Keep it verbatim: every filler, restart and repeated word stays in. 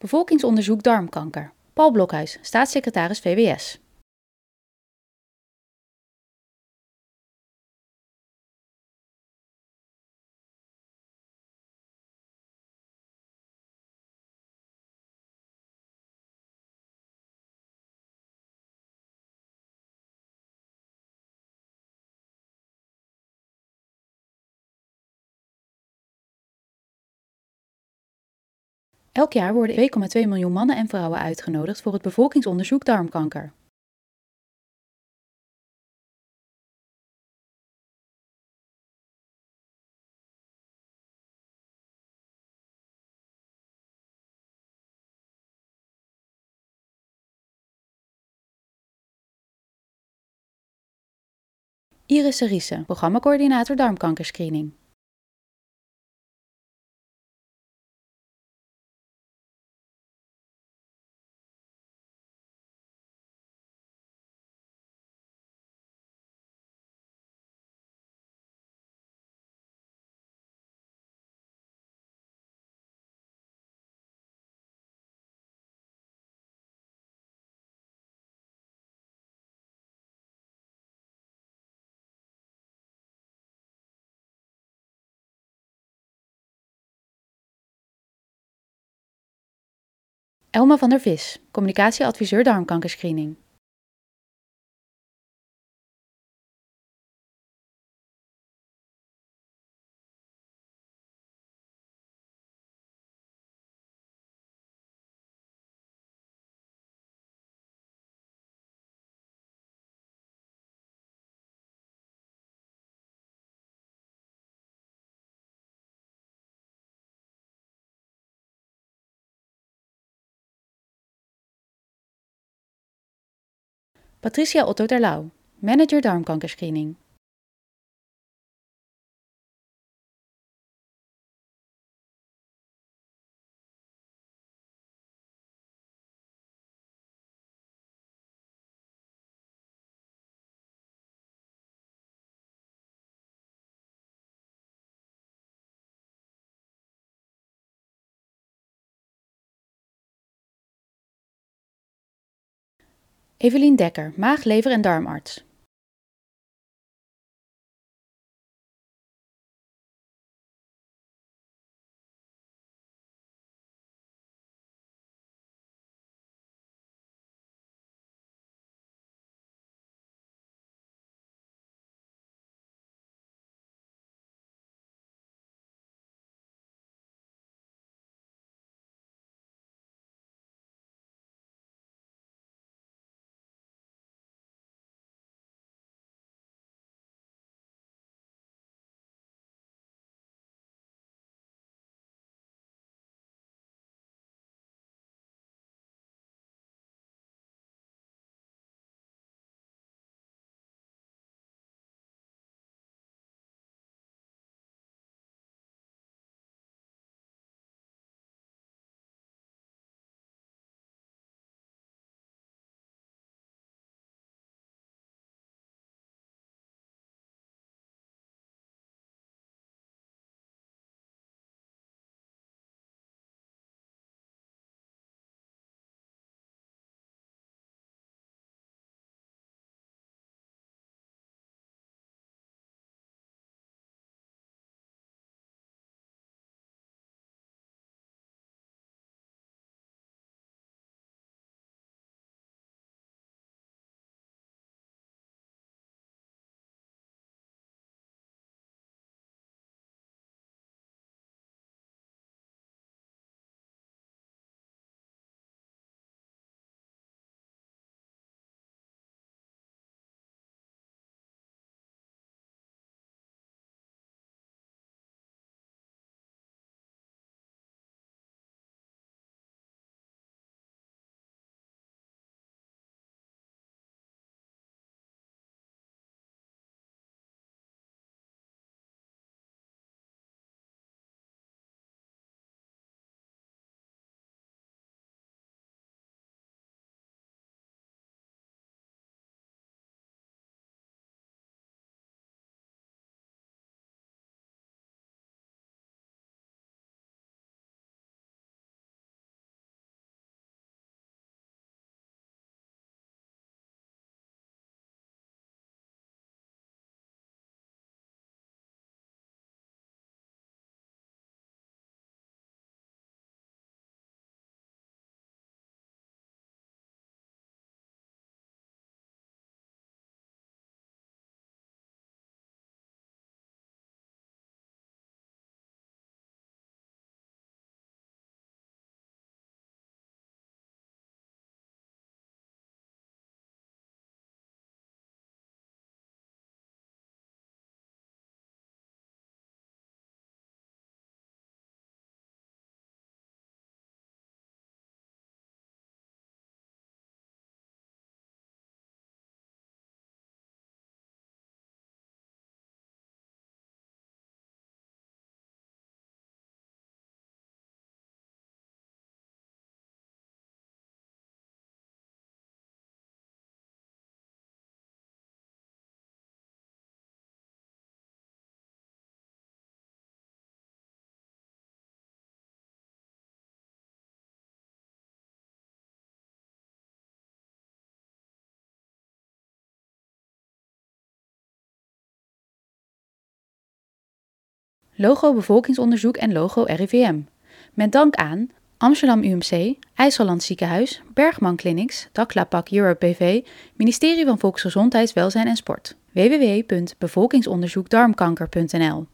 Bevolkingsonderzoek darmkanker. Paul Blokhuis, staatssecretaris V W S. Elk jaar worden twee komma twee miljoen mannen en vrouwen uitgenodigd voor het bevolkingsonderzoek darmkanker. Iris Seriese, programmacoördinator darmkankerscreening. Elma van der Vis, communicatieadviseur darmkankerscreening. Patricia Otto Terlouw, manager darmkankerscreening. Evelien Dekker, maag, lever en darmarts. Logo Bevolkingsonderzoek en Logo R I V M. Met dank aan Amsterdam U M C, IJsselland Ziekenhuis, Bergman Clinics, Daklapak Europe B V, Ministerie van Volksgezondheid, Welzijn en Sport. w w w punt bevolkingsonderzoek darmkanker punt n l